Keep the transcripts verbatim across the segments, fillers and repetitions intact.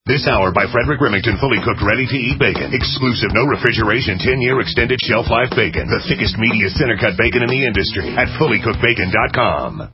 This hour by Frederick Remington, fully cooked, ready-to-eat bacon. Exclusive, no refrigeration, ten-year extended shelf life bacon. The thickest, meatiest, center-cut bacon in the industry at fully cooked bacon dot com.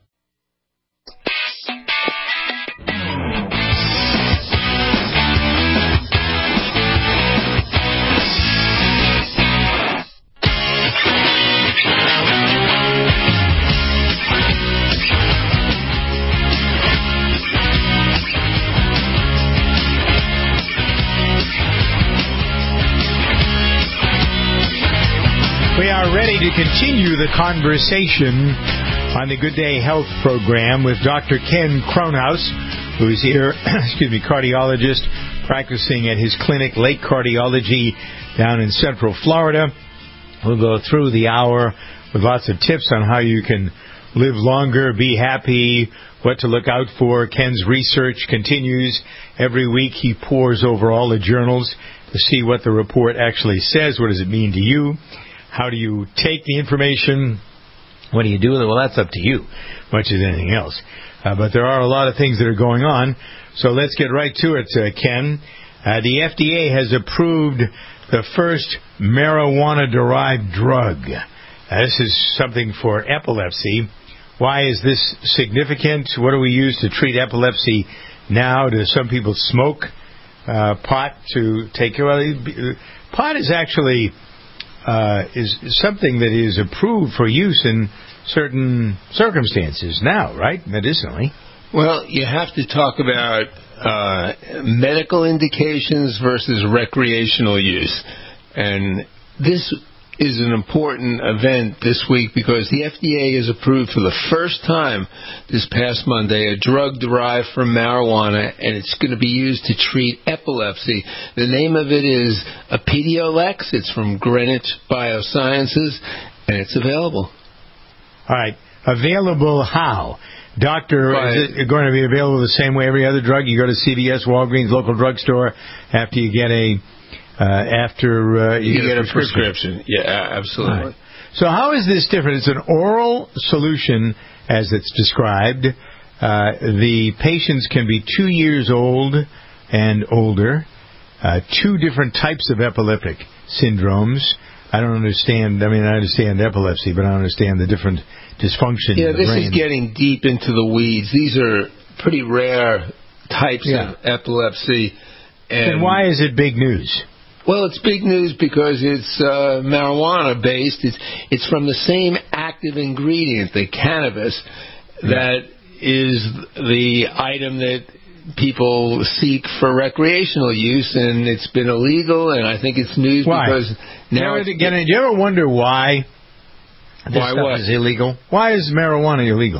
We are ready to continue the conversation on the Good Day Health program with Doctor Ken Kronhaus, who is here, excuse me, cardiologist, practicing at his clinic, Lake Cardiology, down in Central Florida. We'll go through the hour with lots of tips on how you can live longer, be happy, what to look out for. Ken's research continues. Every week he pores over all the journals to see what the report actually says. What does it mean to you? How do you take the information? What do you do with it? Well, that's up to you, much as anything else. Uh, but there are a lot of things that are going on. So let's get right to it, uh, Ken. Uh, the F D A has approved the first marijuana-derived drug. Uh, this is something for epilepsy. Why is this significant? What do we use to treat epilepsy now? Do some people smoke uh, pot to take care of it? Pot is actually... Uh, is something that is approved for use in certain circumstances now, right? Medicinally. Well, you have to talk about uh, medical indications versus recreational use. And this is an important event this week because the F D A has approved for the first time this past Monday a drug derived from marijuana, and it's going to be used to treat epilepsy. The name of it is Epidiolex. It's from Greenwich Biosciences, and it's available. All right. Available how? Doctor, right. Is it going to be available the same way every other drug? You go to C V S, Walgreens, local drugstore after you get a Uh, after uh, you, you get, get a a prescription. prescription. Yeah, absolutely. Right. So how is this different? It's an oral solution, as it's described. Uh, the patients can be two years old and older. Uh, two different types of epileptic syndromes. I don't understand. I mean, I understand epilepsy, but I don't understand the different dysfunction yeah, in the this brain. is getting deep into the weeds. These are pretty rare types yeah. of epilepsy. And then why is it big news? Well, it's big news because it's uh, marijuana-based. It's it's from the same active ingredient, the cannabis, yeah. that is the item that people seek for recreational use, and it's been illegal, and I think it's news why? because now... It's, again, do you ever wonder why this why stuff what? is illegal? Why is marijuana illegal?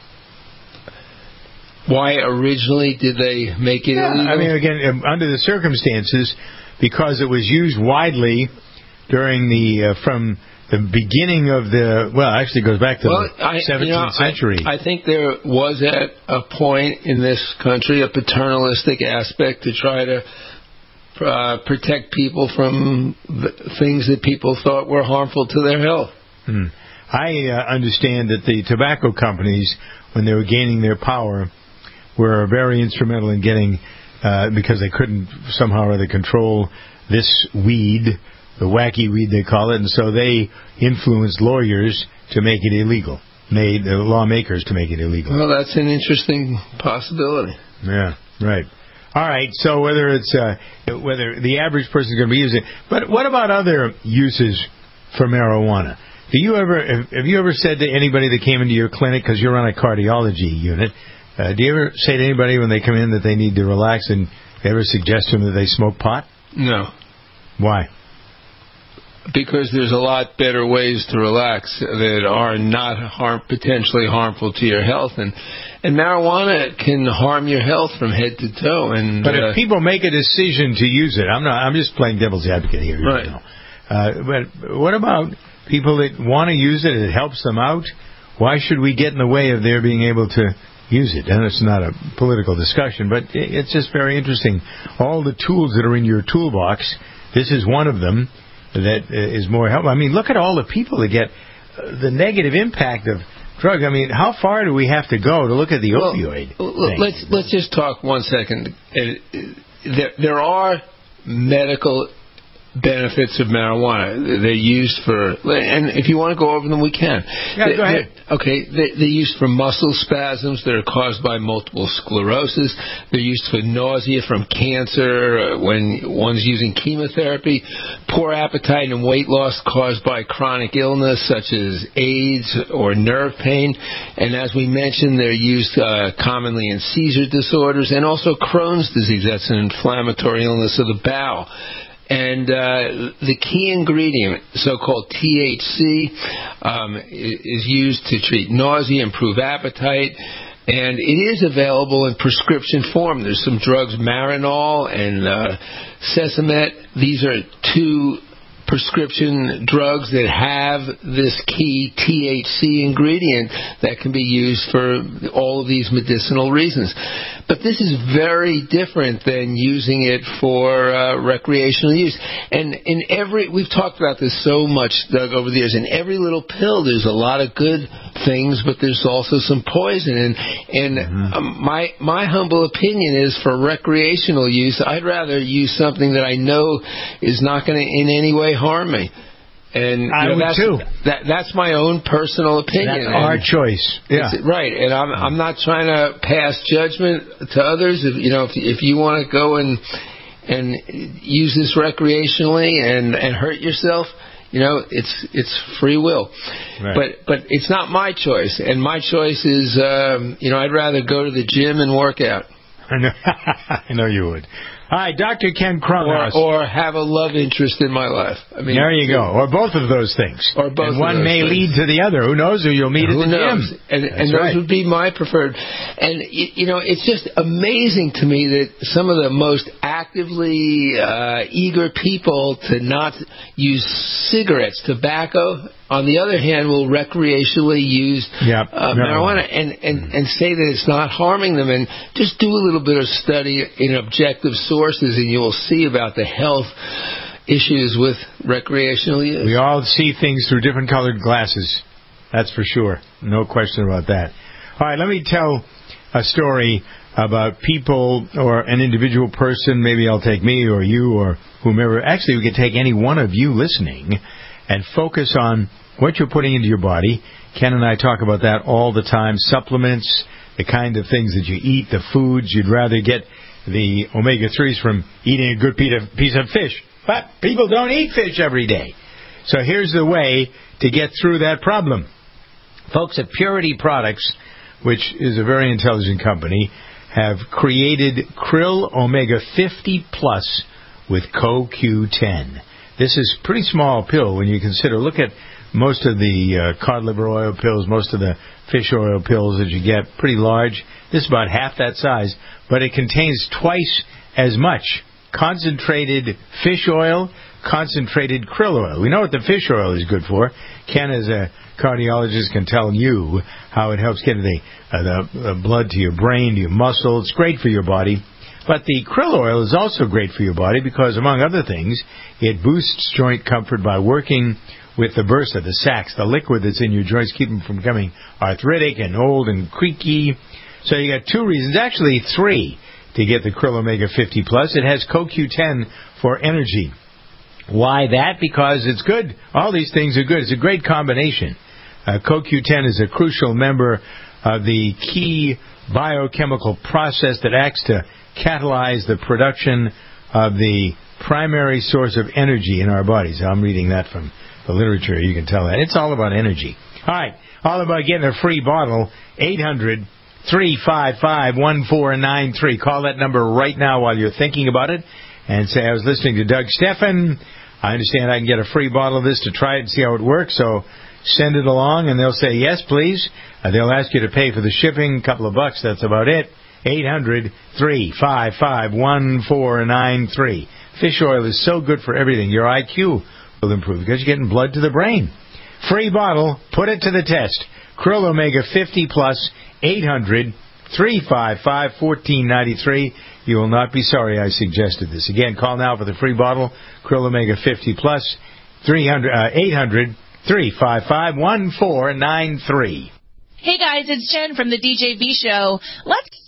Why originally did they make it yeah, illegal? I mean, again, under the circumstances... because it was used widely during the, uh, from the beginning of the, well, actually it goes back to well, the I, seventeenth you know, century. I, I think there was at a point in this country a paternalistic aspect to try to uh, protect people from the things that people thought were harmful to their health. Hmm. I uh, understand that the tobacco companies, when they were gaining their power, were very instrumental in getting... Uh, because they couldn't somehow or other control this weed, the wacky weed they call it, and so they influenced lawyers to make it illegal, made uh, lawmakers to make it illegal. Well, that's an interesting possibility. Yeah, right. All right, so whether it's uh, whether the average person is going to be using it, but what about other uses for marijuana? Do you ever have, have you ever said to anybody that came into your clinic, because you're on a cardiology unit? Uh, do you ever say to anybody when they come in that they need to relax and ever suggest to them that they smoke pot? No. Why? Because there's a lot better ways to relax that are not harm, potentially harmful to your health. And, and marijuana can harm your health from head to toe. And But uh, if people make a decision to use it, I'm not. I'm just playing devil's advocate here. Right. You know. uh, but what about people that want to use it? It helps them out. Why should we get in the way of their being able to use it? And it's not a political discussion, but it's just very interesting. All the tools that are in your toolbox, this is one of them that is more helpful. I mean, look at all the people that get the negative impact of drugs. I mean, how far do we have to go to look at the well, opioid well, thing? Let's let's just talk one second. there, there are medical benefits of marijuana. They're used for, and if you want to go over them, we can. Yeah, they, go ahead. Okay, they, they're used for muscle spasms that are caused by multiple sclerosis. They're used for nausea from cancer when one's using chemotherapy, poor appetite and weight loss caused by chronic illness such as AIDS or nerve pain. And as we mentioned, they're used uh, commonly in seizure disorders and also Crohn's disease. That's an inflammatory illness of the bowel. And uh, the key ingredient, so-called T H C, um, is used to treat nausea, improve appetite, and it is available in prescription form. There's some drugs, Marinol and uh, Sesamet. These are two prescription drugs that have this key T H C ingredient that can be used for all of these medicinal reasons. But this is very different than using it for uh, recreational use. And in every, we've talked about this so much, Doug, over the years. In every little pill, there's a lot of good things, but there's also some poison. And, and mm-hmm. um, my my humble opinion is, for recreational use, I'd rather use something that I know is not going to in any way harm me. And I you know, would that's, too. That, that's my own personal opinion. That's our choice. Yeah, right. And I'm I'm not trying to pass judgment to others. If you know, if if you want to go and and use this recreationally and, and hurt yourself, you know, it's it's free will. Right. But but it's not my choice. And my choice is, um, you know, I'd rather go to the gym and work out. I know, I know you would. Hi, Doctor Ken Kronhaus. Or, or have a love interest in my life. I mean, there you go. Or both of those things. Or both. And one of those may things. lead to the other. Who knows who you'll meet Who at the knows? gym? And, and those right. would be my preferred. And, you know, it's just amazing to me that some of the most actively uh, eager people to not use cigarettes, tobacco, on the other hand, will recreationally use yep. uh, no. marijuana and, and, and say that it's not harming them. And just do a little bit of study in objective sources, and you will see about the health issues with recreational use. We all see things through different colored glasses. That's for sure. No question about that. All right, let me tell a story about people or an individual person. Maybe I'll take me or you or whomever. Actually, we could take any one of you listening and focus on what you're putting into your body. Ken and I talk about that all the time. Supplements, the kind of things that you eat, the foods. You'd rather get the omega threes from eating a good piece of fish. But people don't eat fish every day. So here's the way to get through that problem. Folks at Purity Products, which is a very intelligent company, have created Krill Omega fifty Plus with C O Q ten. This is a pretty small pill when you consider. Look at most of the uh, cod liver oil pills, most of the fish oil pills that you get, pretty large. This is about half that size, but it contains twice as much concentrated fish oil, concentrated krill oil. We know what the fish oil is good for. Ken, as a cardiologist, can tell you how it helps get the, uh, the, the blood to your brain, to your muscle. It's great for your body. But the krill oil is also great for your body because, among other things, it boosts joint comfort by working with the bursa, the sacs, the liquid that's in your joints, keep them from becoming arthritic and old and creaky. So you got two reasons, actually three, to get the Krill Omega fifty Plus. It has C O Q ten for energy. Why that? Because it's good. All these things are good. It's a great combination. Uh, C O Q ten is a crucial member of the key biochemical process that acts to catalyze the production of the primary source of energy in our bodies. I'm reading that from the literature. You can tell that. It's all about energy. All right. All about getting a free bottle. eight hundred, three five five, one four nine three. Call that number right now while you're thinking about it and say, I was listening to Doug Stephan. I understand I can get a free bottle of this to try it and see how it works. So send it along, and they'll say, yes, please. Uh, they'll ask you to pay for the shipping, a couple of bucks. That's about it. eight hundred, three five five, one four nine three. Fish oil is so good for everything. Your I Q will improve because you're getting blood to the brain. Free bottle. Put it to the test. Krill Omega fifty Plus, eight hundred, three five five, one four nine three. You will not be sorry I suggested this. Again, call now for the free bottle. Krill Omega fifty Plus, three hundred, uh, eight hundred, three five five, one four nine three. Hey guys, it's Jen from the D J B Show. Let's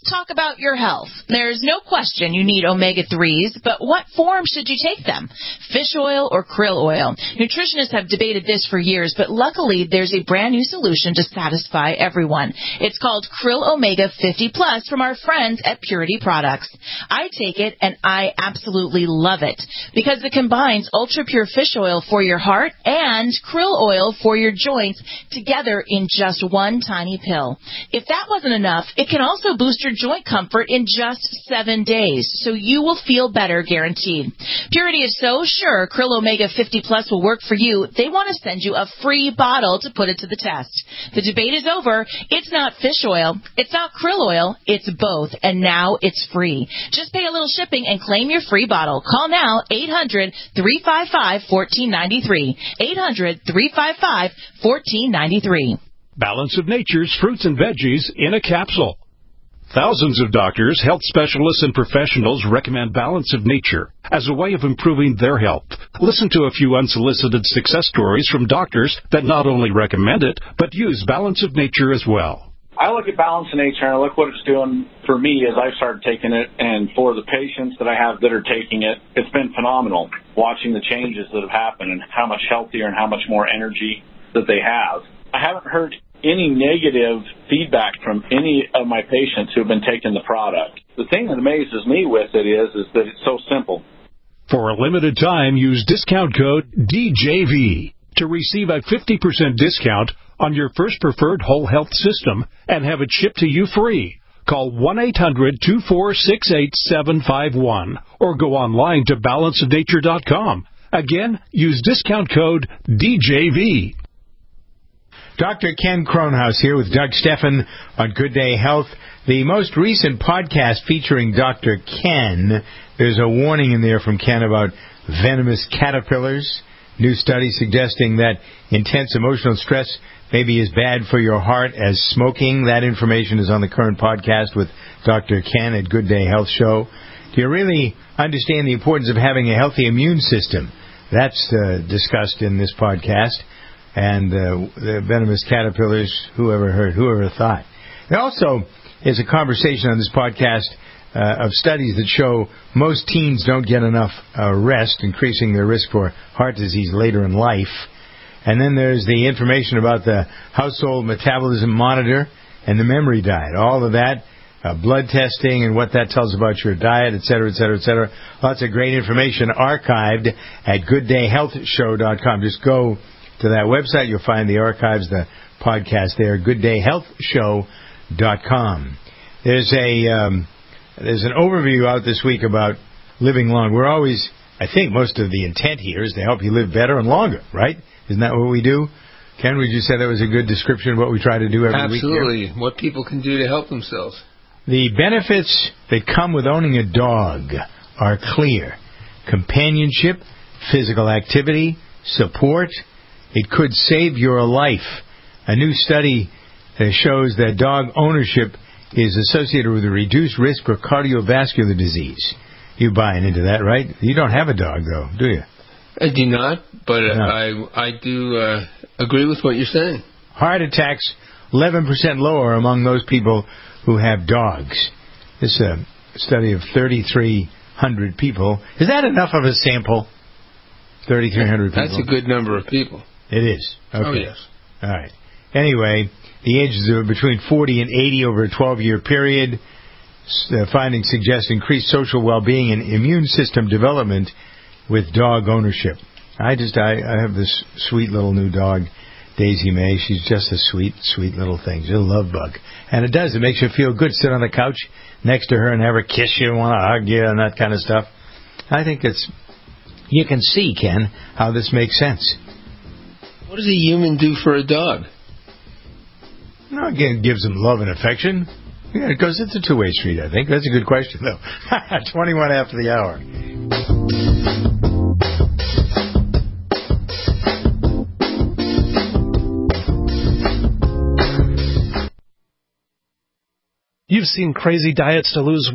Talk about your health. There's no question you need omega threes, but what form should you take them? Fish oil or krill oil? Nutritionists have debated this for years, but luckily there's a brand new solution to satisfy everyone. It's called Krill Omega fifty plus from our friends at Purity Products. I take it and I absolutely love it because it combines ultra pure fish oil for your heart and krill oil for your joints together in just one tiny pill. If that wasn't enough, it can also boost your joint comfort in just seven days, so you will feel better guaranteed. Purity is so sure Krill Omega fifty plus will work for you, they want to send you a free bottle to put it to the test. The debate is over. It's not fish oil. It's not krill oil. It's both, and now it's free. Just pay a little shipping and claim your free bottle. Call now, eight hundred, three five five, one four nine three, eight hundred, three five five, one four nine three. Balance of Nature's fruits and veggies in a capsule. Thousands of doctors, health specialists, and professionals recommend Balance of Nature as a way of improving their health. Listen to a few unsolicited success stories from doctors that not only recommend it, but use Balance of Nature as well. I look at Balance of Nature and I look what it's doing for me as I've started taking it, and for the patients that I have that are taking it, it's been phenomenal watching the changes that have happened and how much healthier and how much more energy that they have. I haven't heard any negative feedback from any of my patients who have been taking the product. The thing that amazes me with it is, is that it's so simple. For a limited time, use discount code D J V to receive a fifty percent discount on your first preferred whole health system and have it shipped to you free. Call one eight hundred, two four six eight, seven five one or go online to balance of nature dot com. Again, use discount code D J V. Doctor Ken Kronhaus here with Doug Steffen on Good Day Health. The most recent podcast featuring Doctor Ken, there's a warning in there from Ken about venomous caterpillars. New study suggesting that intense emotional stress may be as bad for your heart as smoking. That information is on the current podcast with Doctor Ken at Good Day Health Show. Do you really understand the importance of having a healthy immune system? That's uh, discussed in this podcast. And uh, the venomous caterpillars, whoever heard, whoever thought. There also is a conversation on this podcast uh, of studies that show most teens don't get enough uh, rest, increasing their risk for heart disease later in life. And then there's the information about the household metabolism monitor and the memory diet. All of that, uh, blood testing and what that tells about your diet, et cetera, et cetera, et cetera. Lots of great information archived at good day health show dot com. Just go to that website. You'll find the archives, the podcast there, good day health show dot com. There's a um, there's an overview out this week about living long. We're always, I think most of the intent here is to help you live better and longer, right? Isn't that what we do? Ken, would you say that was a good description of what we try to do every Absolutely. week? Absolutely. What people can do to help themselves. The benefits that come with owning a dog are clear. Companionship, physical activity, support. It could save your life. A new study uh, shows that dog ownership is associated with a reduced risk for cardiovascular disease. You buying into that, right? You don't have a dog, though, do you? I do not, but no. I I do uh, agree with what you're saying. Heart attacks, eleven percent lower among those people who have dogs. This is a study of thirty-three hundred people. Is that enough of a sample? thirty-three hundred people. That's a good number of people. It is. Okay. Oh, yes. All right. Anyway, the ages are between forty and eighty over a twelve-year period. The findings suggest increased social well-being and immune system development with dog ownership. I just, I, I have this sweet little new dog, Daisy May. She's just a sweet, sweet little thing. She's a love bug. And it does. It makes you feel good. Sit on the couch next to her and have her kiss you and want to hug you and that kind of stuff. I think it's, you can see, Ken, how this makes sense. What does a human do for a dog? No, again, it gives them love and affection. Yeah, it goes, it's a two-way street, I think. That's a good question, though. twenty-one after the hour. You've seen crazy diets to lose weight.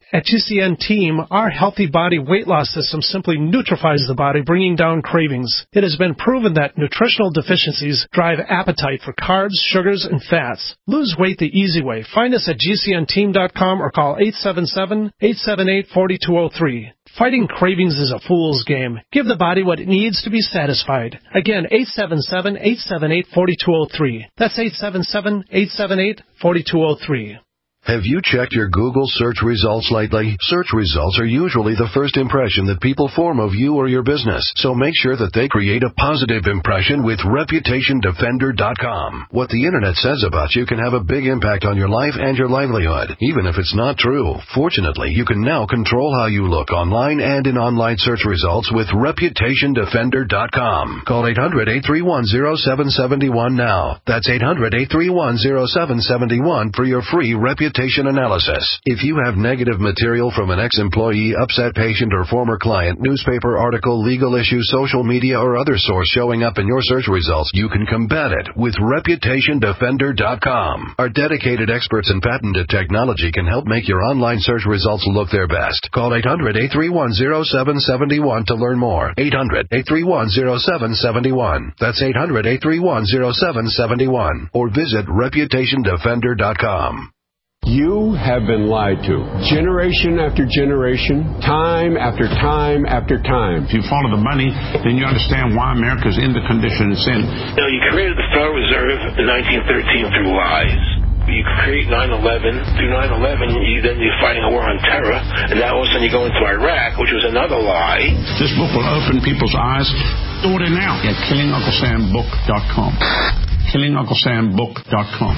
At G C N Team, our Healthy Body Weight Loss System simply neutralizes the body, bringing down cravings. It has been proven that nutritional deficiencies drive appetite for carbs, sugars, and fats. Lose weight the easy way. Find us at G C N team dot com or call eight seven seven, eight seven eight, four two zero three. Fighting cravings is a fool's game. Give the body what it needs to be satisfied. Again, eight seven seven, eight seven eight, four two zero three. That's eight seven seven, eight seven eight, four two zero three. Have you checked your Google search results lately? Search results are usually the first impression that people form of you or your business, so make sure that they create a positive impression with reputation defender dot com. What the Internet says about you can have a big impact on your life and your livelihood, even if it's not true. Fortunately, you can now control how you look online and in online search results with reputation defender dot com. Call eight hundred, eight three one, zero seven seven one now. That's eight hundred, eight three one, zero seven seven one for your free reputation analysis. If you have negative material from an ex-employee, upset patient, or former client, newspaper article, legal issue, social media, or other source showing up in your search results, you can combat it with reputation defender dot com. Our dedicated experts in patented technology can help make your online search results look their best. Call eight hundred, eight three one, zero seven seven one to learn more. eight hundred, eight three one, zero seven seven one. That's eight hundred, eight three one, zero seven seven one. Or visit reputation defender dot com. You have been lied to. Generation after generation, time after time after time. If you follow the money, then you understand why America's in the condition it's in. You know, you created the Federal Reserve in nineteen thirteen through lies. You create nine eleven. Through nine eleven, you, then you're fighting a war on terror. And now all of a sudden you go into Iraq, which was another lie. This book will open people's eyes. Order now at killing uncle sam book dot com. killing uncle sam book dot com.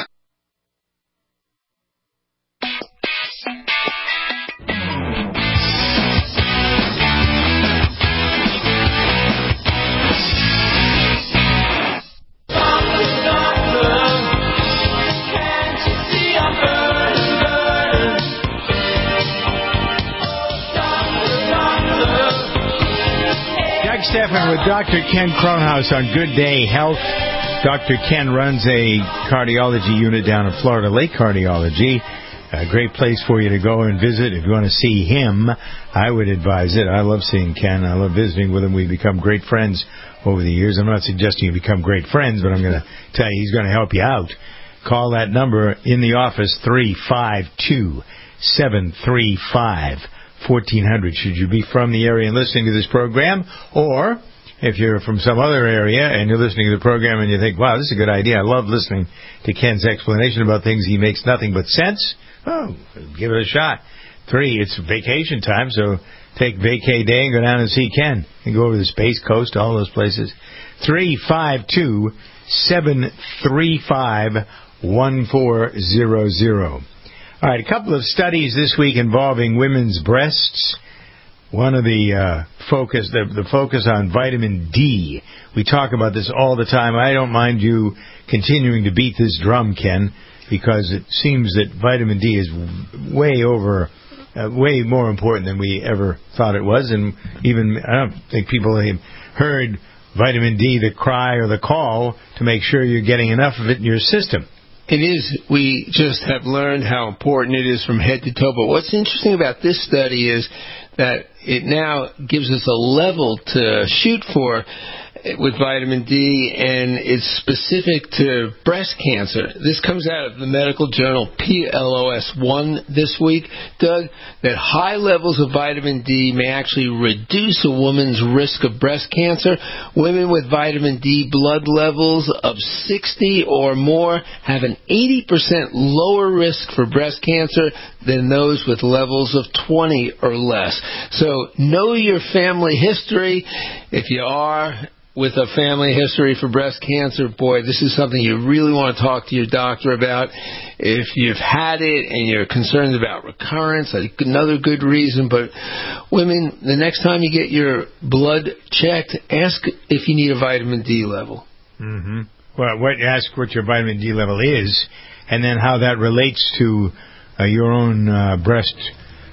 Stephan with Doctor Ken Kronhaus on Good Day Health. Doctor Ken runs a cardiology unit down in Florida Lake Cardiology. A great place for you to go and visit. If you want to see him, I would advise it. I love seeing Ken. I love visiting with him. We've become great friends over the years. I'm not suggesting you become great friends, but I'm going to tell you he's going to help you out. Call that number in the office, three five two, seven three five, fourteen hundred. Should you be from the area and listening to this program, or if you're from some other area and you're listening to the program and you think, wow, this is a good idea, I love listening to Ken's explanation about things, he makes nothing but sense, oh, give it a shot. Three, it's vacation time, so take vacay day and go down and see Ken and go over to the Space Coast, all those places. three five two, seven three five, one four zero zero. All right, a couple of studies this week involving women's breasts. One of the uh, focus, the, the focus on vitamin D. We talk about this all the time. I don't mind you continuing to beat this drum, Ken, because it seems that vitamin D is way over, uh, way more important than we ever thought it was. And even, I don't think people have heard vitamin D, the cry or the call, to make sure you're getting enough of it in your system. It is. We just have learned how important it is from head to toe. But what's interesting about this study is that it now gives us a level to shoot for with vitamin D, and it's specific to breast cancer. This comes out of the medical journal P L O S one this week, Doug, that high levels of vitamin D may actually reduce a woman's risk of breast cancer. Women with vitamin D blood levels of sixty or more have an eighty percent lower risk for breast cancer than those with levels of twenty or less. So know your family history. If you are with a family history for breast cancer, boy, this is something you really want to talk to your doctor about. If you've had it and you're concerned about recurrence, another good reason. But women, the next time you get your blood checked, ask if you need a vitamin D level. Mm-hmm. Well, what, ask what your vitamin D level is, and then how that relates to uh, your own uh, breast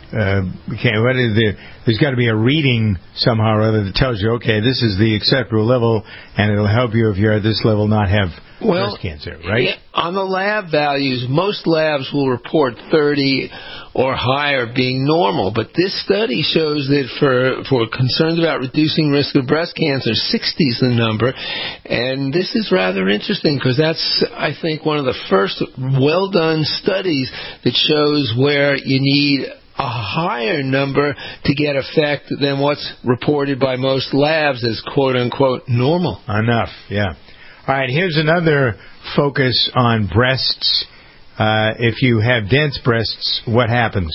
uh, can, what is the, there's got to be a reading somehow or other that tells you, okay, this is the acceptable level, and it'll help you if you're at this level not have well, breast cancer, right? Yeah, on the lab values, most labs will report thirty or higher being normal, but this study shows that for for concerns about reducing risk of breast cancer, sixty is the number, and this is rather interesting because that's, I think, one of the first well-done studies that shows where you need a higher number to get effect than what's reported by most labs as quote-unquote normal. Enough, yeah. All right, here's another focus on breasts. Uh, if you have dense breasts, what happens?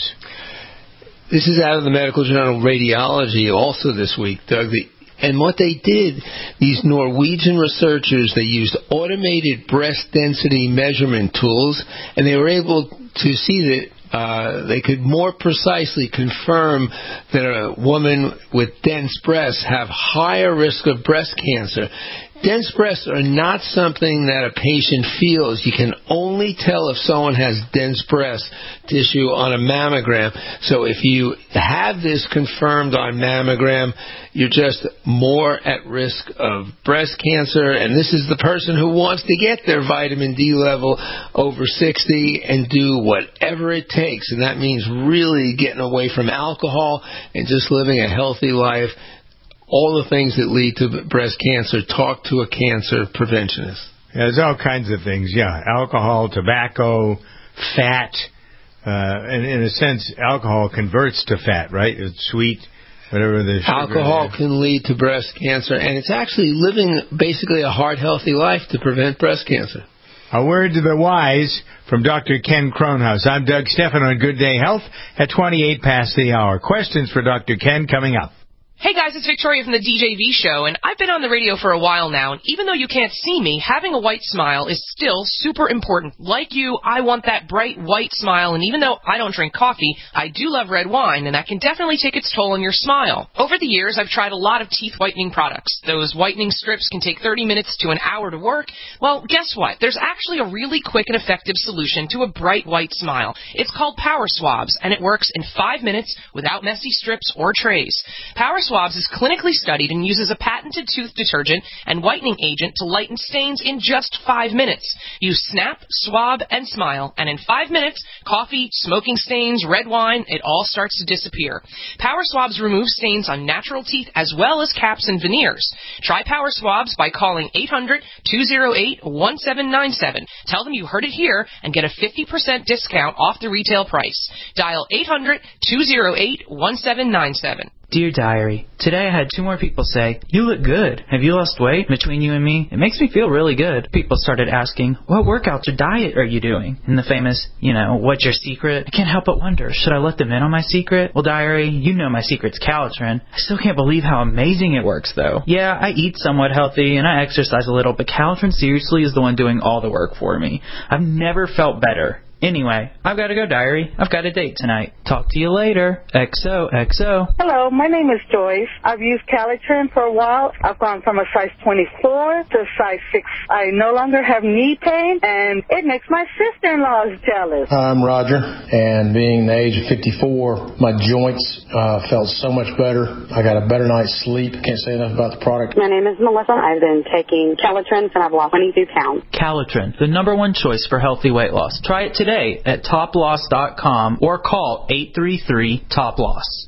This is out of the Medical Journal Radiology also this week, Doug. The, and what they did, these Norwegian researchers, they used automated breast density measurement tools, and they were able to see that Uh, they could more precisely confirm that a woman with dense breasts have higher risk of breast cancer. Dense breasts are not something that a patient feels. You can only tell if someone has dense breast tissue on a mammogram. So if you have this confirmed on mammogram, you're just more at risk of breast cancer. And this is the person who wants to get their vitamin D level over sixty and do whatever it takes. And that means really getting away from alcohol and just living a healthy life. All the things that lead to breast cancer, talk to a cancer preventionist. Yeah, there's all kinds of things, yeah. Alcohol, tobacco, fat. Uh, and in a sense, alcohol converts to fat, right? It's sweet, whatever the sugar Alcohol is. can lead to breast cancer, and it's actually living basically a heart healthy life to prevent breast cancer. A word to the wise from Doctor Ken Kronhaus. I'm Doug Stephan on Good Day Health at twenty-eight past the hour. Questions for Doctor Ken coming up. Hey guys, it's Victoria from the D J V show, and I've been on the radio for a while now, and even though you can't see me, having a white smile is still super important. Like you, I want that bright white smile, and even though I don't drink coffee, I do love red wine, and that can definitely take its toll on your smile. Over the years, I've tried a lot of teeth whitening products. Those whitening strips can take thirty minutes to an hour to work. Well, guess what? There's actually a really quick and effective solution to a bright white smile. It's called Power Swabs, and it works in five minutes without messy strips or trays. Power Swabs is clinically studied and uses a patented tooth detergent and whitening agent to lighten stains in just five minutes. You snap, swab, and smile, and in five minutes, coffee, smoking stains, red wine, it all starts to disappear. Power Swabs remove stains on natural teeth as well as caps and veneers. Try Power Swabs by calling eight hundred, two oh eight, one seven nine seven. Tell them you heard it here and get a fifty percent discount off the retail price. Dial eight hundred, two oh eight, one seven nine seven. Dear Diary, today I had two more people say, "You look good. Have you lost weight?" Between you and me, it makes me feel really good. People started asking, "What workouts or diet are you doing?" And the famous, you know, "What's your secret?" I can't help but wonder, should I let them in on my secret? Well, Diary, you know my secret's Calitrin. I still can't believe how amazing it works, though. Yeah, I eat somewhat healthy and I exercise a little, but Calitrin seriously is the one doing all the work for me. I've never felt better. Anyway, I've got to go, Diary. I've got a date tonight. Talk to you later. X O, X O. Hello, my name is Joyce. I've used Calitrin for a while. I've gone from a size twenty-four to size six. I no longer have knee pain, and it makes my sister-in-law jealous. I'm Roger, and being the age of fifty-four, my joints uh, felt so much better. I got a better night's sleep. Can't say enough about the product. My name is Melissa. I've been taking Calitrin, and I've lost twenty-two pounds. Calitrin, the number one choice for healthy weight loss. Try it today at top loss dot com or call eight three three, T O P L O S.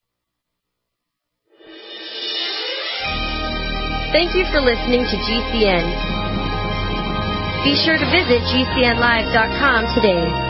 Thank you for listening to G C N. Be sure to visit G C N live dot com today.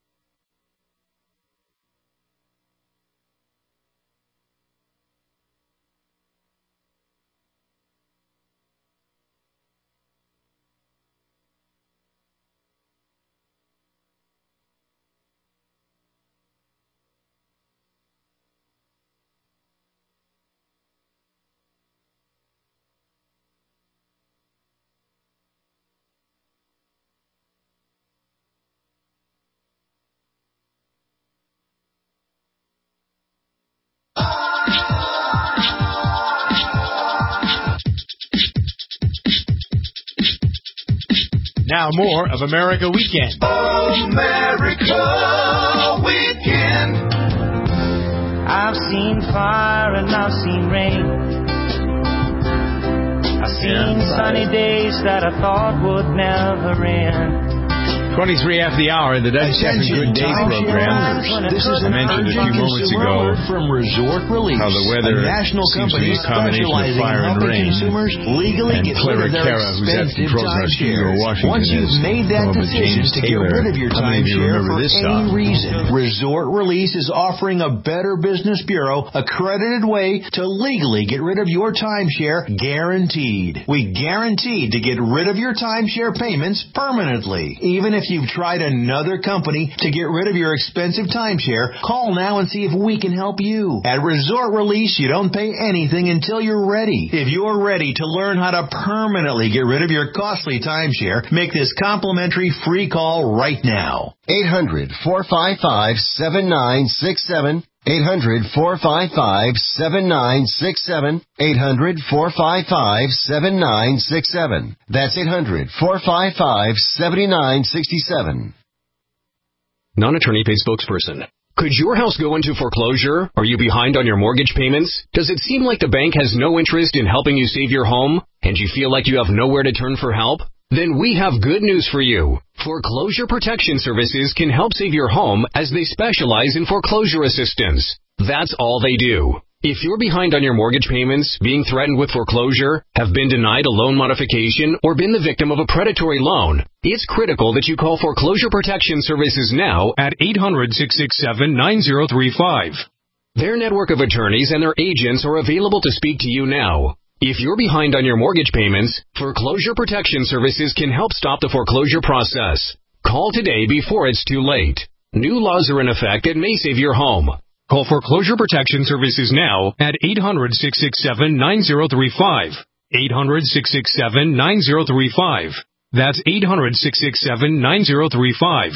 Now more of America Weekend. America Weekend. I've seen fire and I've seen rain. I've seen sunny days that I thought would never end. twenty-three after the hour, the Doug Stephan Good Day program. This is I mentioned a few moments ago from Resort Relief, how the weather a national seems to be company a combination of specializing fire in and helping rain. consumers legally And get Clara rid of their Cara, who's at expensive controls in our studio in timeshare. Washington, Once you've is made that home with decision James to get Taylor. rid of your How many of you timeshare remember for this any song? reason, Resort Release is offering a Better Business Bureau accredited way to legally get rid of your timeshare, guaranteed. We guaranteed to get rid of your timeshare payments permanently. Even if you've tried another company to get rid of your expensive timeshare, call now and see if we can help you. At Resort Release, you don't pay anything until you're ready. If you're ready to learn how to permanently get rid of your costly timeshare, make this complimentary free call right now. eight hundred, four five five, seven nine six seven. eight hundred, four five five, seven nine six seven. eight hundred, four five five, seven nine six seven. That's eight hundred, four five five, seven nine six seven. Non-attorney paid spokesperson. Could your house go into foreclosure? Are you behind on your mortgage payments? Does it seem like the bank has no interest in helping you save your home? And you feel like you have nowhere to turn for help? Then we have good news for you. Foreclosure Protection Services can help save your home as they specialize in foreclosure assistance. That's all they do. If you're behind on your mortgage payments, being threatened with foreclosure, have been denied a loan modification, or been the victim of a predatory loan, it's critical that you call Foreclosure Protection Services now at eight hundred, six six seven, nine zero three five. Their network of attorneys and their agents are available to speak to you now. If you're behind on your mortgage payments, Foreclosure Protection Services can help stop the foreclosure process. Call today before it's too late. New laws are in effect that may save your home. Call Foreclosure Protection Services now at eight hundred, six six seven, nine zero three five. eight hundred, six six seven, nine zero three five. That's eight hundred, six six seven, nine zero three five.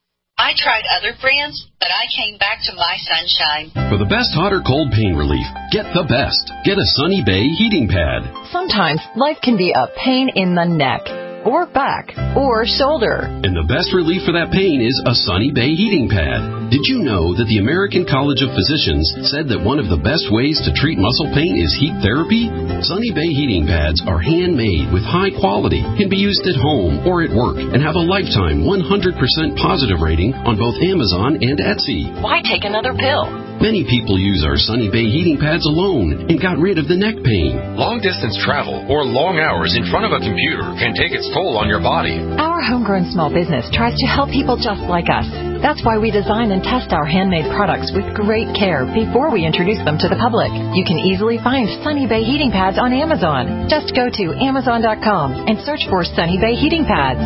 I tried other brands, but I came back to My Sunshine. For the best hot or cold pain relief, get the best. Get a Sunny Bay heating pad. Sometimes life can be a pain in the neck, or back, or shoulder. And the best relief for that pain is a Sunny Bay heating pad. Did you know that the American College of Physicians said that one of the best ways to treat muscle pain is heat therapy? Sunny Bay heating pads are handmade with high quality, can be used at home or at work, and have a lifetime one hundred percent positive rating on both Amazon and Etsy. Why take another pill? Many people use our Sunny Bay heating pads alone and got rid of the neck pain. Long-distance travel or long hours in front of a computer can take its toll on your body. Our homegrown small business tries to help people just like us. That's why we design and test our handmade products with great care before we introduce them to the public. You can easily find Sunny Bay heating pads on Amazon. Just go to amazon dot com and search for Sunny Bay heating pads.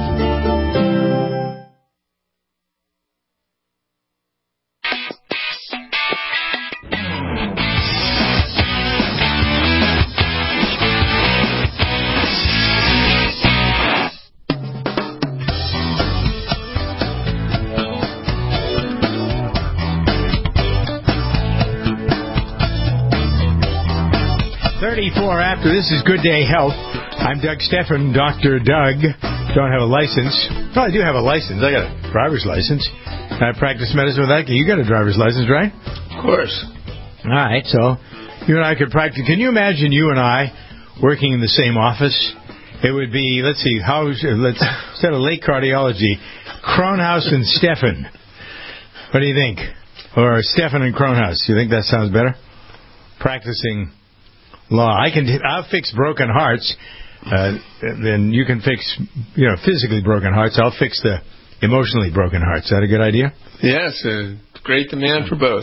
thirty-four after. This is Good Day Health. I'm Doug Stephan, Doctor Doug. Don't have a license. Well, I do have a license. I got a driver's license. I practice medicine with that. You got a driver's license, right? Of course. All right, so you and I could practice. Can you imagine you and I working in the same office? It would be, let's see, how let's instead of late cardiology, Kronhaus and Stephan. What do you think? Or Stephan and Kronhaus. You think that sounds better? Practicing law. I can. I'll fix broken hearts. Uh, then you can fix, you know, physically broken hearts. I'll fix the emotionally broken hearts. Is that a good idea? Yes, uh, great demand for both.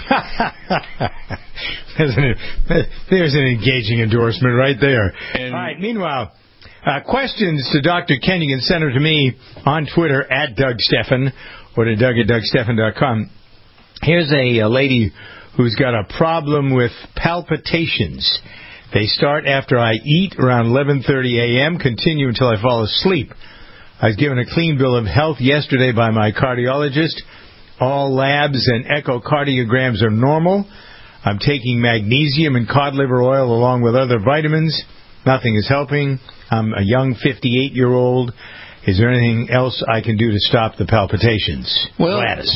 there's, an, there's an engaging endorsement right there. And all right. Meanwhile, uh, questions to Doctor Ken, you can send them to me on Twitter at Doug Stephan or to Doug at Doug Stephan dot com. Here's a, a lady who's got a problem with palpitations. They start after I eat around eleven thirty a.m., continue until I fall asleep. I was given a clean bill of health yesterday by my cardiologist. All labs and echocardiograms are normal. I'm taking magnesium and cod liver oil along with other vitamins. Nothing is helping. I'm a young fifty-eight-year-old. Is there anything else I can do to stop the palpitations? Well, Gladys.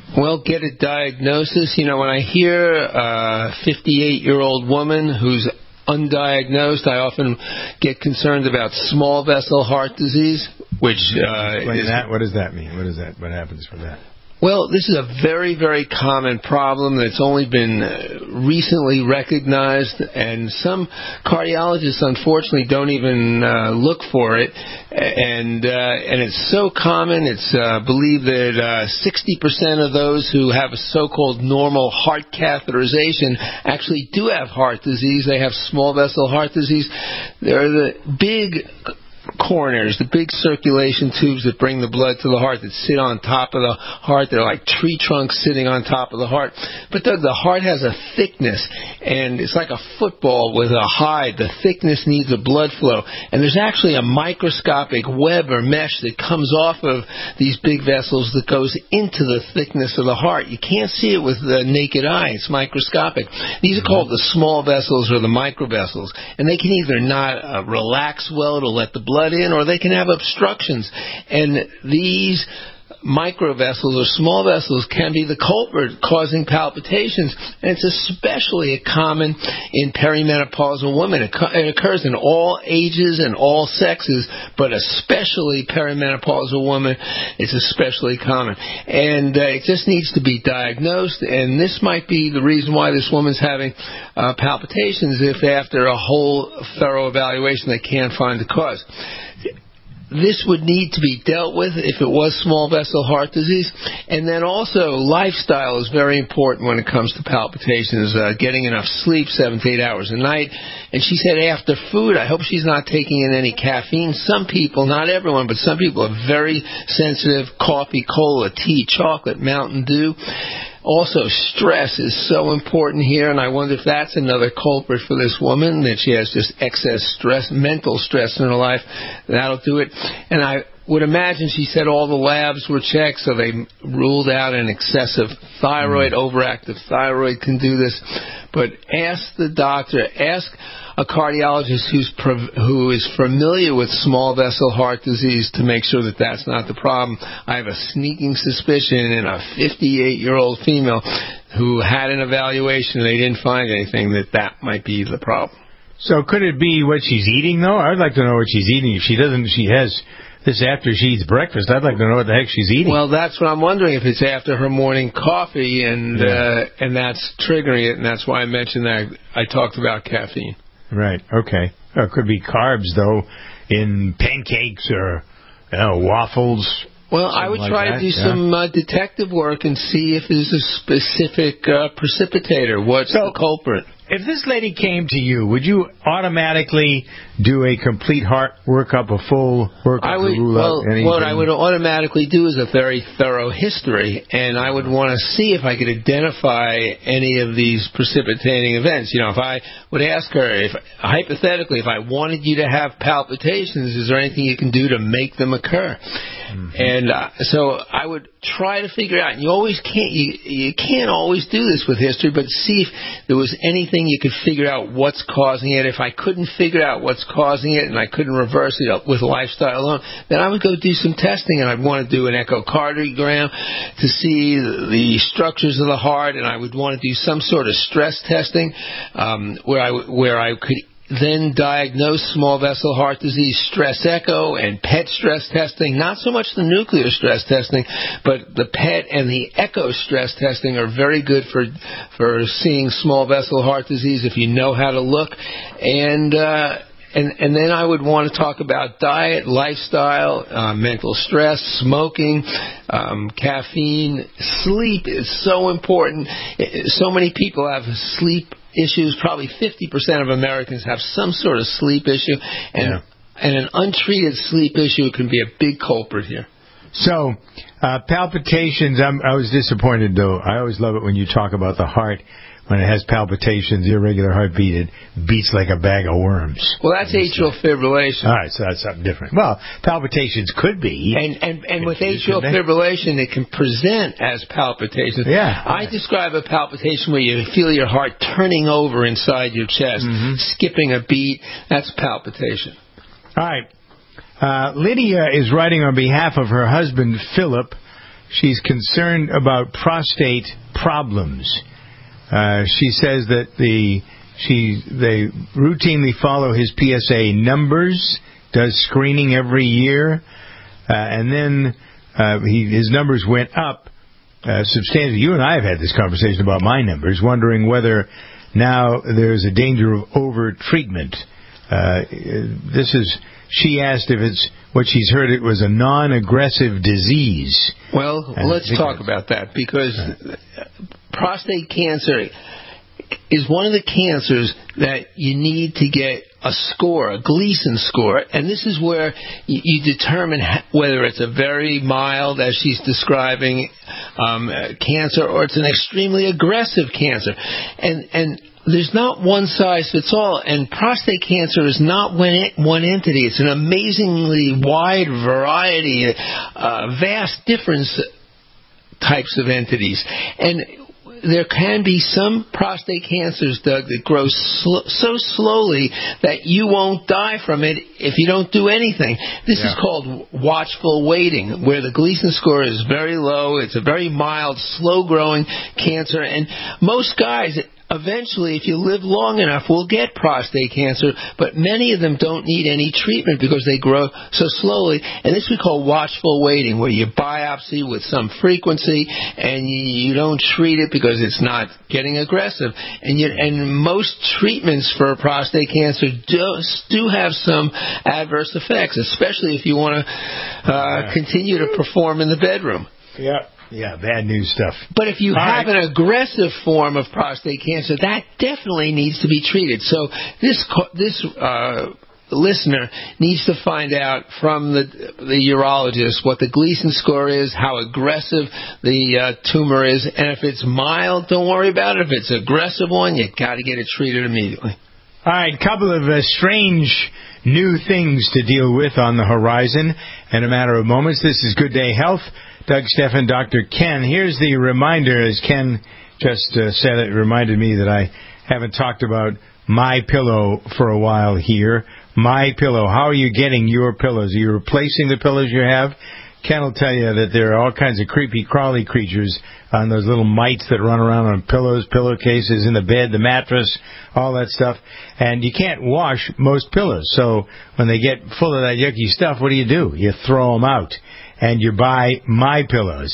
Well, get a diagnosis. You know, when I hear a fifty-eight-year-old woman who's undiagnosed, I often get concerned about small vessel heart disease, which uh, Explain is that. What does that mean? What is that? What happens for that? Well, this is a very, very common problem that's only been recently recognized, and some cardiologists, unfortunately, don't even uh, look for it. And uh, and it's so common, it's uh, believed that uh, sixty percent of those who have a so-called normal heart catheterization actually do have heart disease. They have small vessel heart disease. They're the big coroners, the big circulation tubes that bring the blood to the heart that sit on top of the heart. They're like tree trunks sitting on top of the heart. But the, the heart has a thickness, and it's like a football with a hide. The thickness needs a blood flow. And there's actually a microscopic web or mesh that comes off of these big vessels that goes into the thickness of the heart. You can't see it with the naked eye. It's microscopic. These are called the small vessels or the microvessels. And they can either not uh, relax well to let the blood in, or they can have obstructions. And these microvessels or small vessels can be the culprit causing palpitations, and it's especially common in perimenopausal women. It, it occurs in all ages and all sexes, but especially perimenopausal women, it's especially common. And uh, it just needs to be diagnosed, and this might be the reason why this woman's having uh, palpitations if after a whole thorough evaluation they can't find the cause. This would need to be dealt with if it was small vessel heart disease. And then also, lifestyle is very important when it comes to palpitations, uh, getting enough sleep, seven to eight hours a night. And she said after food, I hope she's not taking in any caffeine. Some people, not everyone, but some people are very sensitive. Coffee, cola, tea, chocolate, Mountain Dew. Also, stress is so important here, and I wonder if that's another culprit for this woman, that she has just excess stress, mental stress in her life. That'll do it. And I would imagine she said all the labs were checked, so they ruled out an excessive thyroid. Overactive thyroid can do this. But ask the doctor, ask a cardiologist who's who is familiar with small vessel heart disease to make sure that that's not the problem. I have a sneaking suspicion in a fifty-eight-year-old female who had an evaluation and they didn't find anything that that might be the problem. So could it be what she's eating, though? I'd like to know what she's eating. If she doesn't, she has this after she eats breakfast. I'd like to know what the heck she's eating. Well, that's what I'm wondering, if it's after her morning coffee and yeah. uh, and that's triggering it, and that's why I mentioned that I talked about caffeine. Right, okay. Or it could be carbs, though, in pancakes or you know, waffles. Well, I would like try that, to do yeah. some uh, detective work and see if there's a specific uh, precipitator. What's so, the culprit? If this lady came to you, would you automatically do a complete heart workup, a full workup I would, to rule well, out anything? What I would automatically do is a very thorough history, and I would want to see if I could identify any of these precipitating events. You know, if I would ask her, if hypothetically, if I wanted you to have palpitations, is there anything you can do to make them occur? Mm-hmm. And uh, so I would try to figure out. And you always can't, you, you can't always do this with history, but see if there was anything you could figure out what's causing it. If I couldn't figure out what's causing it and I couldn't reverse it with lifestyle alone, then I would go do some testing, and I'd want to do an echocardiogram to see the structures of the heart, and I would want to do some sort of stress testing um, where I where I could then diagnose small vessel heart disease, stress echo and P E T stress testing. Not so much the nuclear stress testing, but the P E T and the echo stress testing are very good for for seeing small vessel heart disease if you know how to look. And uh, and and then I would want to talk about diet, lifestyle, uh, mental stress, smoking, um, caffeine. Sleep is so important. So many people have sleep issues. Probably fifty percent of Americans have some sort of sleep issue, and yeah. and an untreated sleep issue can be a big culprit here. So, uh, palpitations, I'm, I was disappointed, though. I always love it when you talk about the heart. When it has palpitations, irregular heartbeat, it beats like a bag of worms. Well, that's atrial fibrillation. All right, so that's something different. Well, palpitations could be. And and, and with atrial fibrillation, it can present as palpitations. Yeah. I describe a palpitation where you feel your heart turning over inside your chest, mm-hmm. skipping a beat. That's palpitation. All right. Uh, Lydia is writing on behalf of her husband, Philip. she's concerned about prostate problems. Uh, she says that the she they routinely follow his P S A numbers, does screening every year, uh, and then uh, he, his numbers went up uh, substantially. You and I have had this conversation about my numbers, wondering whether now there's a danger of over-treatment. Uh, this is, she asked if it's what she's heard it was a non-aggressive disease. Well, And let's talk about that, because prostate cancer is one of the cancers that you need to get a score, a Gleason score, and this is where you, you determine whether it's a very mild, as she's describing, um, cancer, or it's an extremely aggressive cancer. And and there's not one size fits all, and prostate cancer is not one, one entity. It's an amazingly wide variety, uh, vast difference types of entities. And there can be some prostate cancers, Doug, that grow sl- so slowly that you won't die from it if you don't do anything. This yeah. is called watchful waiting, where the Gleason score is very low. It's a very mild, slow-growing cancer. And most guys, eventually, if you live long enough, will get prostate cancer, but many of them don't need any treatment because they grow so slowly. And this we call watchful waiting, where you biopsy with some frequency and you, you don't treat it because it's not getting aggressive. And you, and most treatments for prostate cancer do, do have some adverse effects, especially if you want to uh, continue to perform in the bedroom. Yeah. Yeah, bad news stuff. But if you All have right. an aggressive form of prostate cancer, that definitely needs to be treated. So this this uh, listener needs to find out from the the urologist what the Gleason score is, how aggressive the uh, tumor is, and if it's mild, don't worry about it. If it's an aggressive one, you got to get it treated immediately. All right, a couple of uh, strange new things to deal with on the horizon in a matter of moments. This is Good Day Health. Doug Stephan, Doctor Ken. Here's the reminder, as Ken just uh, said, it reminded me that I haven't talked about MyPillow for a while here. MyPillow, how are you getting your pillows? Are you replacing the pillows you have? Ken will tell you that there are all kinds of creepy crawly creatures on those little mites that run around on pillows, pillowcases, in the bed, the mattress, all that stuff. And you can't wash most pillows. So when they get full of that yucky stuff, what do you do? You throw them out. And you buy MyPillows.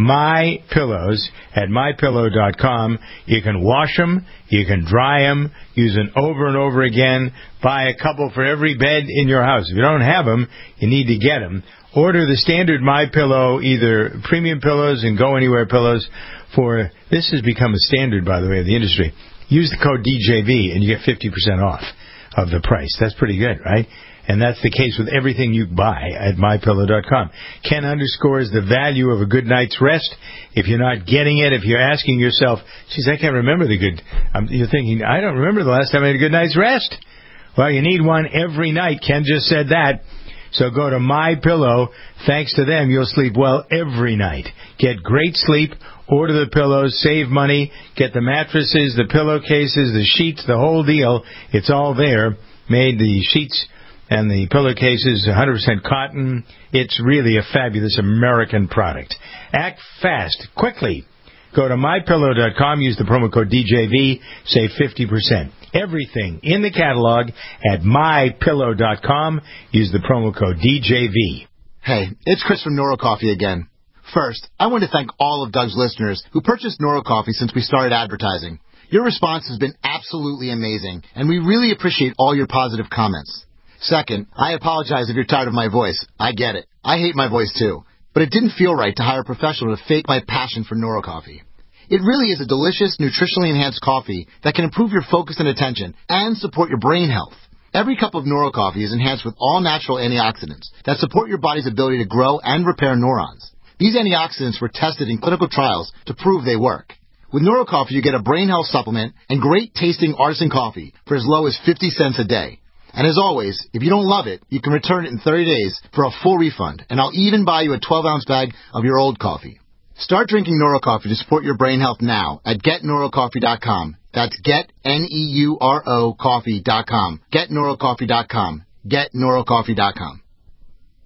MyPillows at my pillow dot com. You can wash them. You can dry them. Use them over and over again. Buy a couple for every bed in your house. If you don't have them, you need to get them. Order the standard MyPillow, either premium pillows and Go Anywhere pillows. For this has become a standard, by the way, of the industry. Use the code D J V and you get fifty percent off of the price. That's pretty good, right? And that's the case with everything you buy at my pillow dot com. Ken underscores the value of a good night's rest. If you're not getting it, if you're asking yourself, geez, I can't remember the good, um, you're thinking, I don't remember the last time I had a good night's rest. Well, you need one every night. Ken just said that. So go to MyPillow. Thanks to them, you'll sleep well every night. Get great sleep. Order the pillows. Save money. Get the mattresses, the pillowcases, the sheets, the whole deal. It's all there. Made the sheets and the pillowcases one hundred percent cotton. It's really a fabulous American product. Act fast, quickly. Go to my pillow dot com. Use the promo code D J V. Save fifty percent. Everything in the catalog at my pillow dot com. Use the promo code D J V. Hey, it's Chris from NeuroCoffee again. First, I want to thank all of Doug's listeners who purchased NeuroCoffee since we started advertising. Your response has been absolutely amazing, and we really appreciate all your positive comments. Second, I apologize if you're tired of my voice. I get it. I hate my voice too. But it didn't feel right to hire a professional to fake my passion for NeuroCoffee. It really is a delicious, nutritionally enhanced coffee that can improve your focus and attention and support your brain health. Every cup of NeuroCoffee is enhanced with all-natural antioxidants that support your body's ability to grow and repair neurons. These antioxidants were tested in clinical trials to prove they work. With NeuroCoffee, you get a brain health supplement and great-tasting artisan coffee for as low as fifty cents a day. And as always, if you don't love it, you can return it in thirty days for a full refund, and I'll even buy you a twelve-ounce bag of your old coffee. Start drinking NeuroCoffee to support your brain health now at get neuro coffee dot com. That's get, N E U R O, coffee dot com. get neuro coffee dot com. get neuro coffee dot com.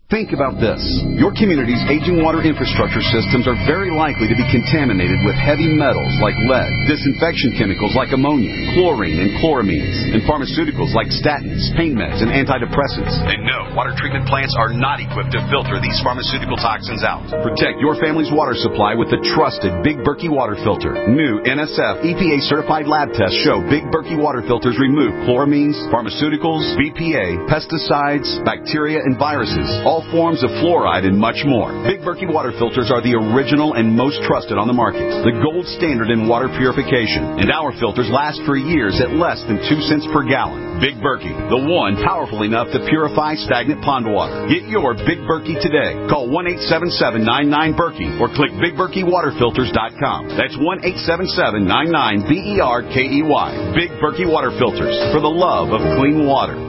Think about this. Your community's aging water infrastructure systems are very likely to be contaminated with heavy metals like lead, disinfection chemicals like ammonia, chlorine and chloramines, and pharmaceuticals like statins, pain meds, and antidepressants. And no, water treatment plants are not equipped to filter these pharmaceutical toxins out. Protect your family's water supply with the trusted Big Berkey water filter. New N S F E P A-certified lab tests show Big Berkey water filters remove chloramines, pharmaceuticals, B P A, pesticides, bacteria, and viruses, all forms of fluoride, and much more. Big Berkey water filters are the original and most trusted on the market, the gold standard in water purification, and our filters last for years at less than two cents per gallon. Big Berkey, the one powerful enough to purify stagnant pond water. Get your Big Berkey today. Call one eight seven seven, nine nine, Berkey or click big berkey water filters dot com. That's one eight seven seven, nine nine, B E R K E Y. Big Berkey water filters, for the love of clean water.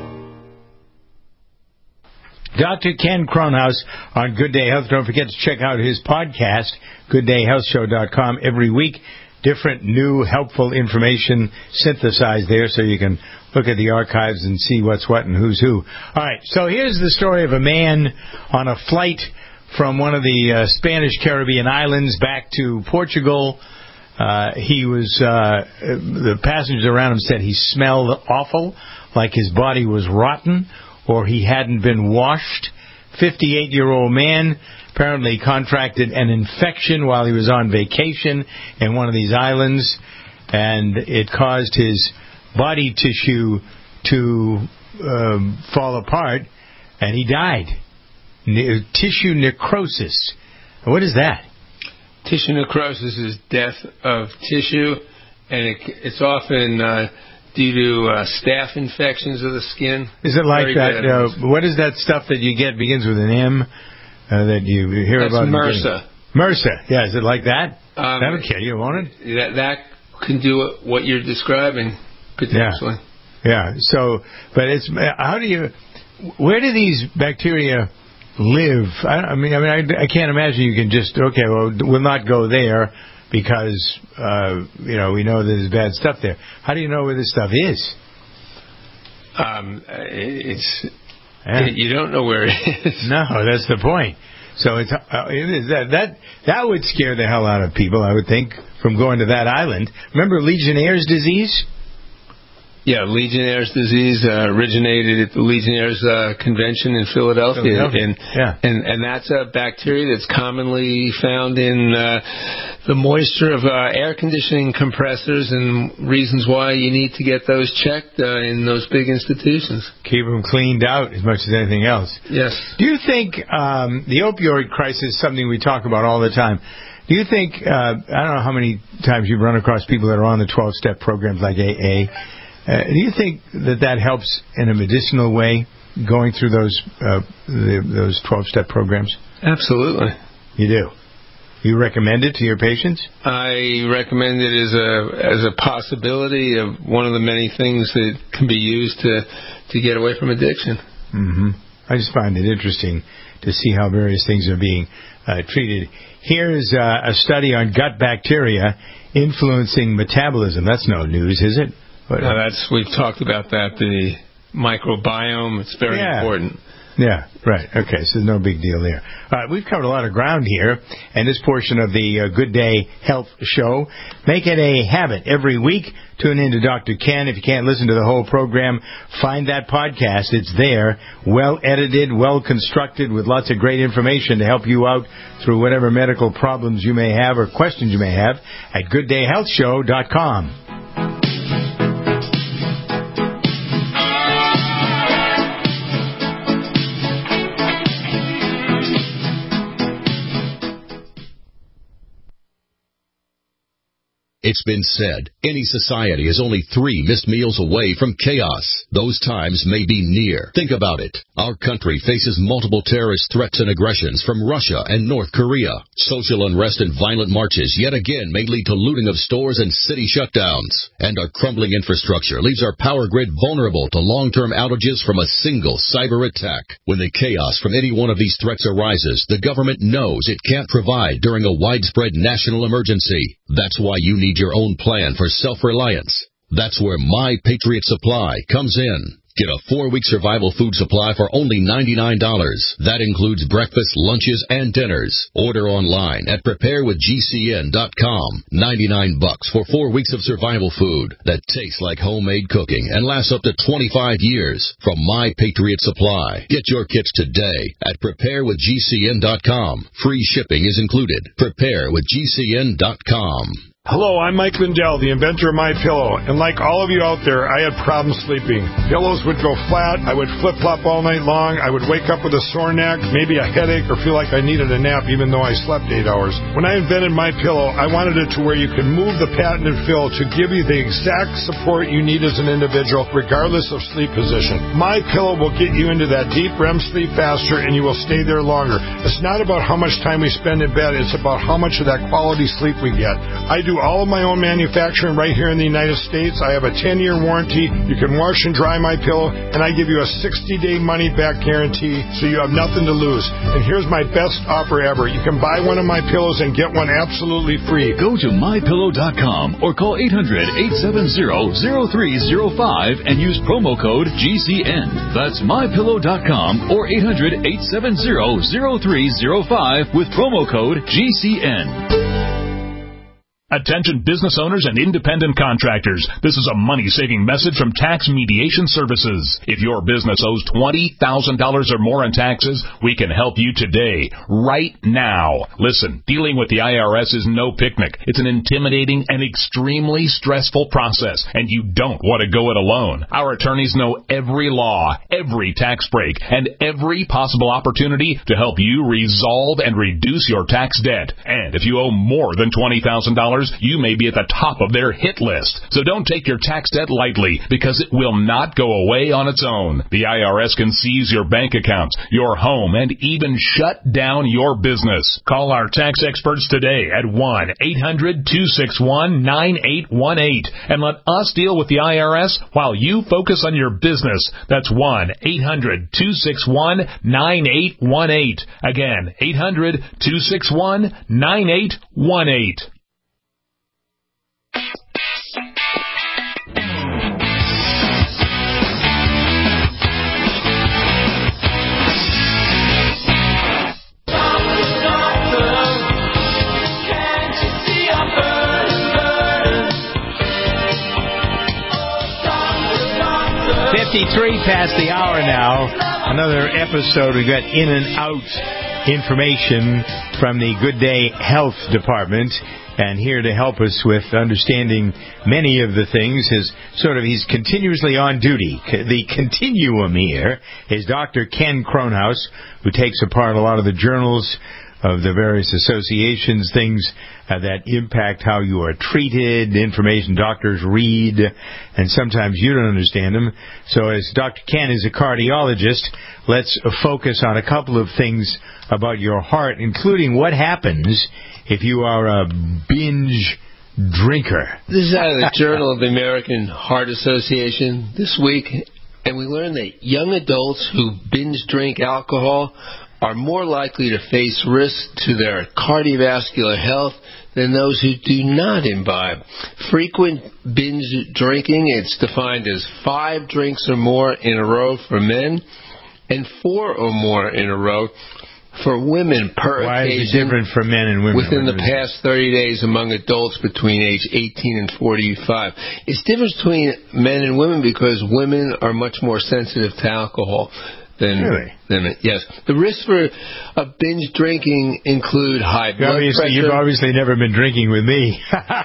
Doctor Ken Kronhaus on Good Day Health. Don't forget to check out his podcast, good day health show dot com. Every week, different new helpful information synthesized there so you can look at the archives and see what's what and who's who. All right, so here's the story of a man on a flight from one of the uh, Spanish Caribbean islands back to Portugal. Uh, he was, uh, the passengers around him said he smelled awful, like his body was rotten, or he hadn't been washed. fifty-eight-year-old man apparently contracted an infection while he was on vacation in one of these islands, and it caused his body tissue to um, fall apart, and he died. Ne- tissue necrosis. What is that? Tissue necrosis is death of tissue, and it, it's often uh, due to uh, staph infections of the skin. Is it like Very that? Uh, what is that stuff that you get begins with an M uh, that you hear That's about? MRSA. MRSA. Yeah, is it like that? Um, That'll kill you, won't it? That, that can do what you're describing, potentially. Yeah. yeah. So, but it's how do you? Where do these bacteria live? I, I mean, I mean, I, I can't imagine you can just okay. Well, we'll not go there because uh, you know we know there's bad stuff there. How do you know where this stuff is? Um, it's yeah. you don't know where it is. No, that's the point. So it's uh, it is that that that would scare the hell out of people, I would think, from going to that island. Remember Legionnaire's disease? Yeah, Legionnaire's disease uh, originated at the Legionnaire's uh, convention in Philadelphia, Philadelphia. And, yeah. and and that's a bacteria that's commonly found in uh, the moisture of uh, air conditioning compressors, and reasons why you need to get those checked uh, in those big institutions. Keep them cleaned out as much as anything else. Yes. Do you think um, the opioid crisis is something we talk about all the time? Do you think, uh, I don't know how many times you've run across people that are on the twelve-step programs like A A, Uh, do you think that that helps in a medicinal way, going through those uh, the, those twelve-step programs? Absolutely. You do? You recommend it to your patients? I recommend it as a as a possibility of one of the many things that can be used to, to get away from addiction. Mm-hmm. I just find it interesting to see how various things are being uh, treated. Here's uh, a study on gut bacteria influencing metabolism. That's no news, is it? But, uh, that's we've talked about that, the microbiome. It's very yeah. important. Yeah, right. Okay, so no big deal there. All right, we've covered a lot of ground here, and this portion of the uh, Good Day Health Show. Make it a habit every week. Tune in to Doctor Ken. If you can't listen to the whole program, find that podcast. It's there, well edited, well constructed, with lots of great information to help you out through whatever medical problems you may have or questions you may have at good day health show dot com. It's been said, any society is only three missed meals away from chaos. Those times may be near. Think about it. Our country faces multiple terrorist threats and aggressions from Russia and North Korea. Social unrest and violent marches yet again may lead to looting of stores and city shutdowns. And our crumbling infrastructure leaves our power grid vulnerable to long-term outages from a single cyber attack. When the chaos from any one of these threats arises, the government knows it can't provide during a widespread national emergency. That's why you need your own plan for self-reliance. That's where My Patriot Supply comes in. Get a four-week survival food supply for only ninety-nine dollars. That includes breakfast, lunches, and dinners. Order online at prepare with G C N dot com. ninety-nine bucks for four weeks of survival food that tastes like homemade cooking and lasts up to twenty-five years from My Patriot Supply. Get your kits today at prepare with G C N dot com. Free shipping is included. prepare with G C N dot com. Hello, I'm Mike Lindell, the inventor of MyPillow, and like all of you out there, I had problems sleeping. Pillows would go flat, I would flip-flop all night long, I would wake up with a sore neck, maybe a headache, or feel like I needed a nap even though I slept eight hours. When I invented MyPillow, I wanted it to where you can move the patented fill to give you the exact support you need as an individual, regardless of sleep position. MyPillow will get you into that deep R E M sleep faster, and you will stay there longer. It's not about how much time we spend in bed, it's about how much of that quality sleep we get. I do all of my own manufacturing right here in the United States. I have a ten-year warranty. You can wash and dry my pillow, and I give you a sixty-day money-back guarantee, so you have nothing to lose. And here's my best offer ever. You can buy one of my pillows and get one absolutely free. Go to my pillow dot com or call eight hundred, eight seven zero, zero three zero five and use promo code G C N. That's my pillow dot com or eight hundred, eight seven zero, zero three zero five with promo code G C N. Attention business owners and independent contractors. This is a money-saving message from Tax Mediation Services. If your business owes twenty thousand dollars or more in taxes, we can help you today, right now. Listen, dealing with the I R S is no picnic. It's an intimidating and extremely stressful process, and you don't want to go it alone. Our attorneys know every law, every tax break, and every possible opportunity to help you resolve and reduce your tax debt. And if you owe more than twenty thousand dollars, you may be at the top of their hit list. So don't take your tax debt lightly, because it will not go away on its own. The I R S can seize your bank accounts, your home, and even shut down your business. Call our tax experts today at one eight hundred, two six one, nine eight one eight and let us deal with the I R S while you focus on your business. That's one eight hundred, two six one, nine eight one eight. Again, eight hundred, two six one, nine eight one eight. fifty-three past the hour now. Another episode. We got in and out information from the Good Day Health Department. And here to help us with understanding many of the things is sort of, he's continuously on duty. The continuum here is Doctor Ken Kronhaus, who takes apart a lot of the journals of the various associations, things uh, that impact how you are treated, information doctors read, and sometimes you don't understand them. So as Doctor Ken is a cardiologist, let's focus on a couple of things about your heart, including what happens if you are a binge drinker. This is out of the Journal of the American Heart Association this week, and we learned that young adults who binge drink alcohol are more likely to face risks to their cardiovascular health than those who do not imbibe. Frequent binge drinking, it's defined as five drinks or more in a row for men and four or more in a row for women per Why occasion. Why is it different for men and women? Within the past thirty days among adults between age eighteen and forty-five. It's different between men and women because women are much more sensitive to alcohol than, really? than yes. The risks for of binge drinking include high blood obviously, pressure. You've obviously never been drinking with me.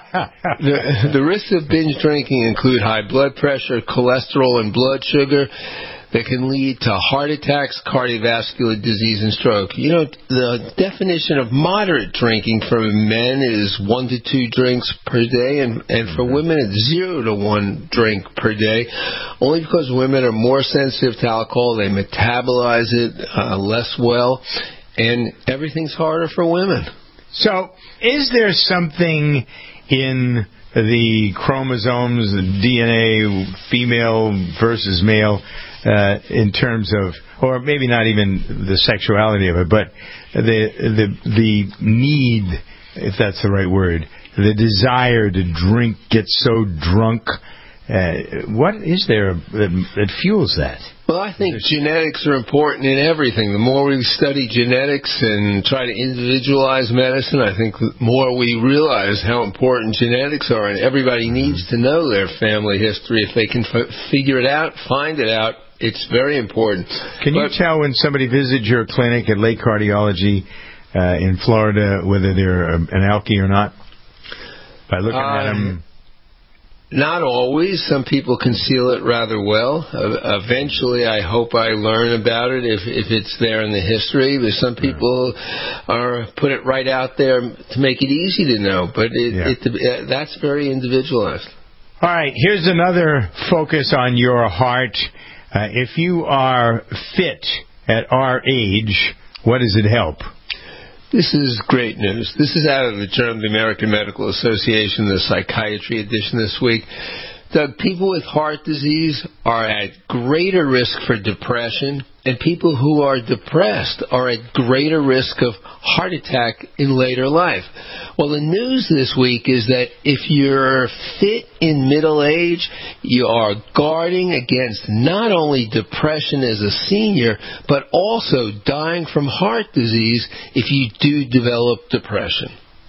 the, the risks of binge drinking include high blood pressure, cholesterol, and blood sugar that can lead to heart attacks, cardiovascular disease, and stroke. You know, the definition of moderate drinking for men is one to two drinks per day, and, and for women it's zero to one drink per day, only because women are more sensitive to alcohol, they metabolize it uh, less well, and everything's harder for women. So, is there something in the chromosomes, the D N A, female versus male, Uh, in terms of, or maybe not even the sexuality of it, but the the the need, if that's the right word, the desire to drink, get so drunk Uh, what is there that, that fuels that? Well, I think genetics are important in everything. The more we study genetics and try to individualize medicine, I think the more we realize how important genetics are, and everybody needs to know their family history. If they can f- figure it out, find it out, it's very important. Can but, you tell when somebody visits your clinic at Lake Cardiology uh, in Florida whether they're an Alkie or not? By looking uh, at them... Not always. Some people conceal it rather well. Uh, eventually, I hope I learn about it if, if it's there in the history. But some people are put it right out there to make it easy to know. But it, yeah. it, it, that's very individualized. All right. Here's another focus on your heart. Uh, if you are fit at our age, what does it help? This is great news. This is out of the Journal of the American Medical Association, the psychiatry edition this week. Doug, people with heart disease are at greater risk for depression, and people who are depressed are at greater risk of heart attack in later life. Well, the news this week is that if you're fit in middle age, you are guarding against not only depression as a senior, but also dying from heart disease if you do develop depression.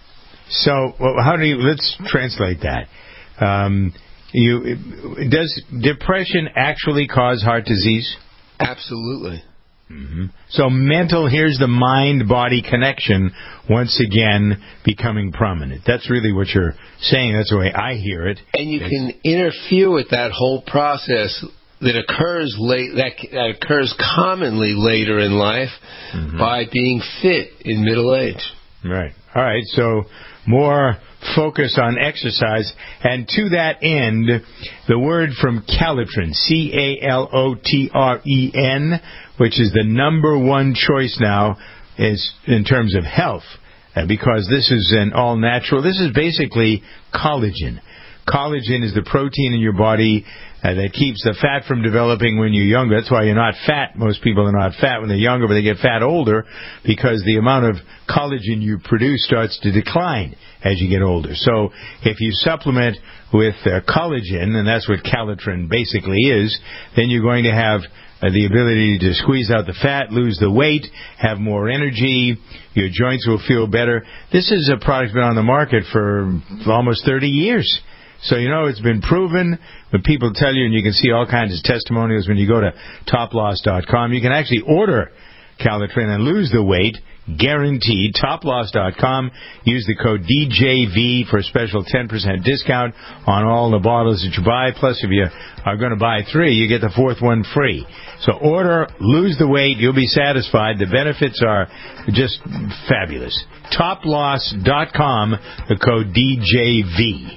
So, well, how do you, let's translate that. Um, You, does depression actually cause heart disease? Absolutely. Mm-hmm. So mental, here's the mind-body connection once again becoming prominent. That's really what you're saying. That's the way I hear it. And you it's, can interfere with that whole process that occurs late, that, that occurs commonly later in life mm-hmm. by being fit in middle age. Right. All right. So more focus on exercise, and to that end, the word from Calotren, C A L O T R E N, which is the number one choice now is in terms of health, uh, because this is an all-natural, this is basically collagen. Collagen is the protein in your body uh, that keeps the fat from developing when you're younger. That's why you're not fat. Most people are not fat when they're younger, but they get fat older because the amount of collagen you produce starts to decline as you get older. So if you supplement with uh, collagen, and that's what Calotren basically is, then you're going to have uh, the ability to squeeze out the fat, lose the weight, have more energy, your joints will feel better. This is a product that's been on the market for almost thirty years. So, you know, it's been proven. When people tell you, and you can see all kinds of testimonials when you go to top loss dot com, you can actually order Calotren and lose the weight, guaranteed. top loss dot com. Use the code D J V for a special ten percent discount on all the bottles that you buy. Plus, if you are going to buy three, you get the fourth one free. So order, lose the weight, you'll be satisfied. The benefits are just fabulous. top loss dot com, the code D J V.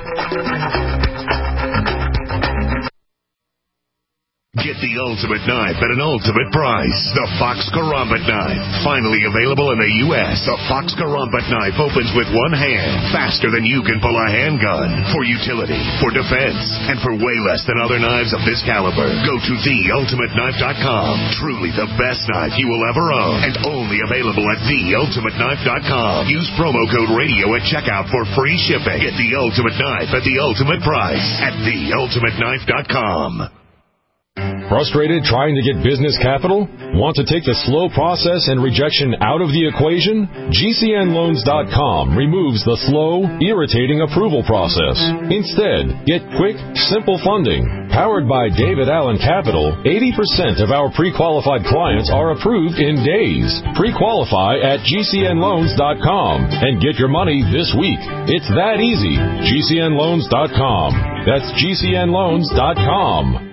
Get the ultimate knife at an ultimate price. The Fox Karambit knife. Finally available in the U S The Fox Karambit knife opens with one hand, faster than you can pull a handgun. For utility, for defense, and for way less than other knives of this caliber. Go to the ultimate knife dot com. Truly the best knife you will ever own. And only available at the ultimate knife dot com. Use promo code radio at checkout for free shipping. Get the ultimate knife at the ultimate price at the ultimate knife dot com. Frustrated trying to get business capital? Want to take the slow process and rejection out of the equation? G C N loans dot com removes the slow, irritating approval process. Instead, get quick, simple funding. Powered by David Allen Capital, eighty percent of our pre-qualified clients are approved in days. Pre-qualify at G C N loans dot com and get your money this week. It's that easy. G C N loans dot com. That's G C N loans dot com.